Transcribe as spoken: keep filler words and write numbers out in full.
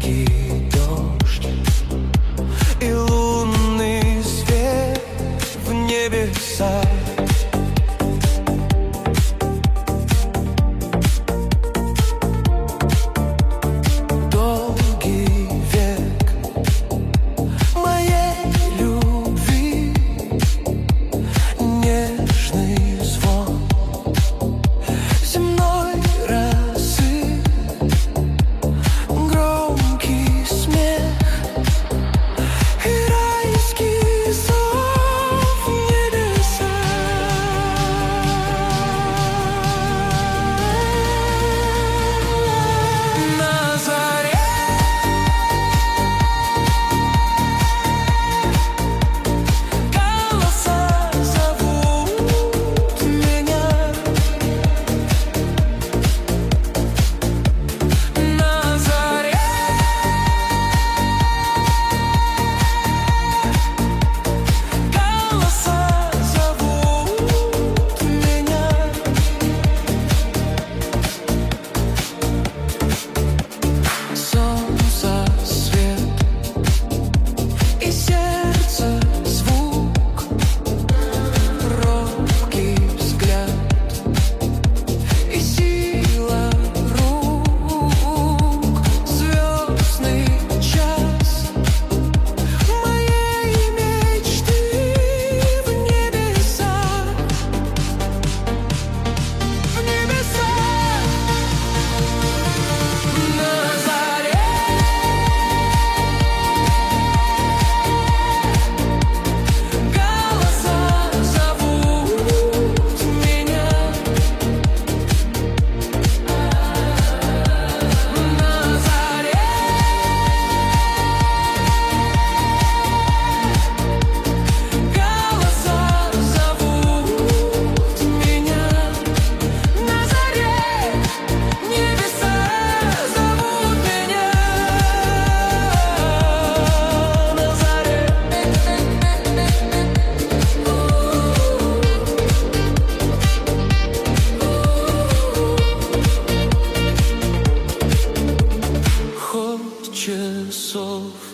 легкий дождь и лунный свет в небесах. Долгий век моей любви, нежный звон земной росы, громкий смех и райский зов в небесах. На заре голоса зовут меня. На заре голоса зовут меня. Солнце, свет и сердце звук, робкий взгляд и сила рук, звездный час моей мечты в небесах, в небесах. На заре голоса зовут меня. На заре голоса зовут меня. На заре небеса зовут меня. На заре ход часов